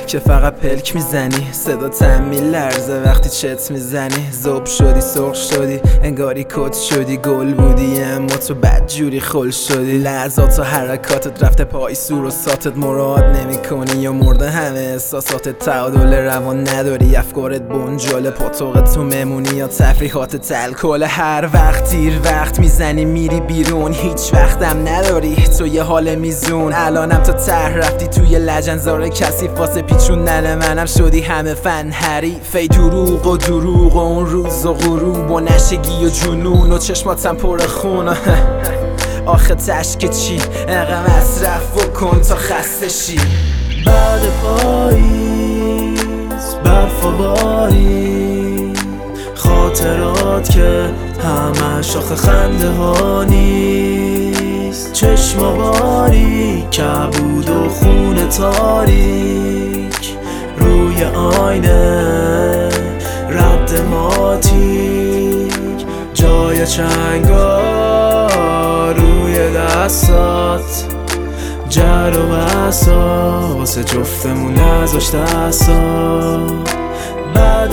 که فقط پلک میزنی، صدا تمی لرزه وقتی چت میزنی. زوب شدی سرخ شدی انگاری کت شدی، گل بودی اما تو بدجوری خل شدی. لحظات و حرکاتت رفته پای سور و ساتت، مراد نمی کنی یا مرده همه احساساتت. تعادل روان نداری، افکارت بنجاله، پاتوقت تو ممونی یا تفریحات تلکل. هر وقت تیر وقت میزنی میری بیرون، هیچ وقتم نداری تو یه حال میزون. الانم تو ته رفتی توی لجنزار کثیف، واسه پیچوندن منم شدی همه فن حریفه. دروغ و اون روز و غروب و نشگی و جنون و چشماتم پر خون. آخه تشک چی انقدر مصرف بکن تا خسته شی. بعد پاییز برف و باری، خاطرات که همه شاخ خنده ها نیست. چشم و باری کبود و خون تاریک، روی آینه رد ماتیک، جای چنگا روی دستات، جر و بسا واسه جفتمون نذاشت دستا. بعد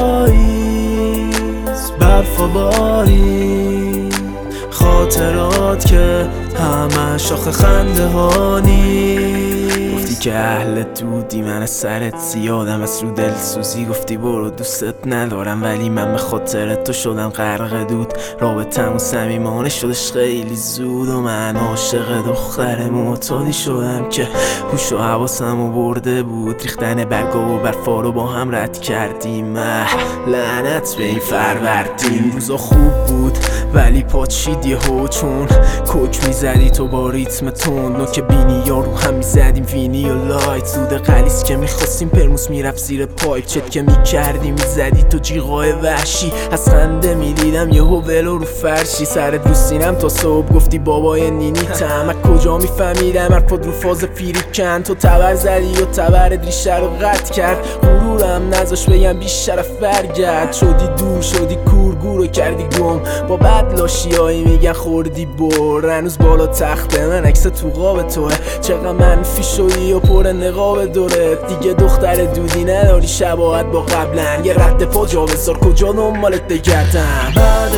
پاییز برف و باری، خاطرات که همه شاخ خنده ها نیست. گفتی که اهل دودی من از سرت زیادم، از رو دل سوزی گفتی برو دوستت ندارم، ولی من به خاطر تو شدم غرق دود. رابطمون صمیمانه شدش خیلی زود و من عاشق دختر معتادی شدم که هوش و حواسمو برده بود. ریختن برگا و برفا رو با هم رد کردیم، لعنت به این فروردین. روزا خوب بود ولی پاچید یهو، چون کوک میزدی تو با ریتم تون، نوک بینی یا رو هم میزدیم وینی و لایت. سود قلیس که میخواستیم پرموس میرفت زیر پایپ، چت که میکردی میزدی تو جیغای وحشی. از خنده میدیدم یهو ولو رو فرشی، سرت رو سینم تا صبح گفتی بابای نینی تم. کجا میفهمیدم حرفات رو فاز پیریکن، تو تبر زدی و تبرت ریشه رو قطع کرد. غرورم نذاش بگم بیشرف برگرد، شدی دور شدی کورگور و کردی گم. با بد لاشیایی میگن خوردی بر، هنوز بالا تخت من عکس تو قاب توه. چقدر منفی شدی و پر نقاب دورت، دیگه دختر دودی نداری شباهت با قبلن. یه رد پا جا بذار کجا دنبالت بگردم. بعد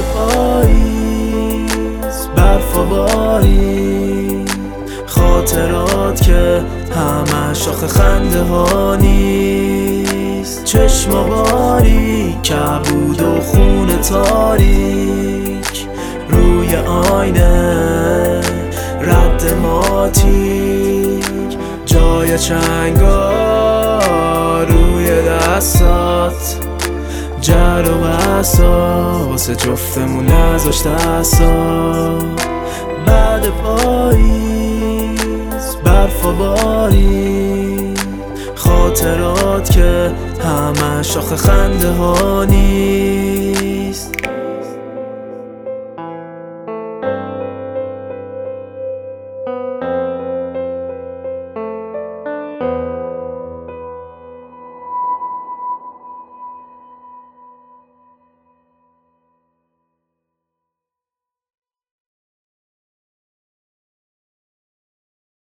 پاییز برف و باری، خاطرات که همه شاخ خنده ها نیست. چشم و باری کبود و خون تاریک، روی آینه رد ماتیک، جای چنگا روی دستات، جر و بسا واسه جفتمون نذاشت دستا. بعد پاییز برف و باری، خاطرات که همه شاخ خنده ها نیست.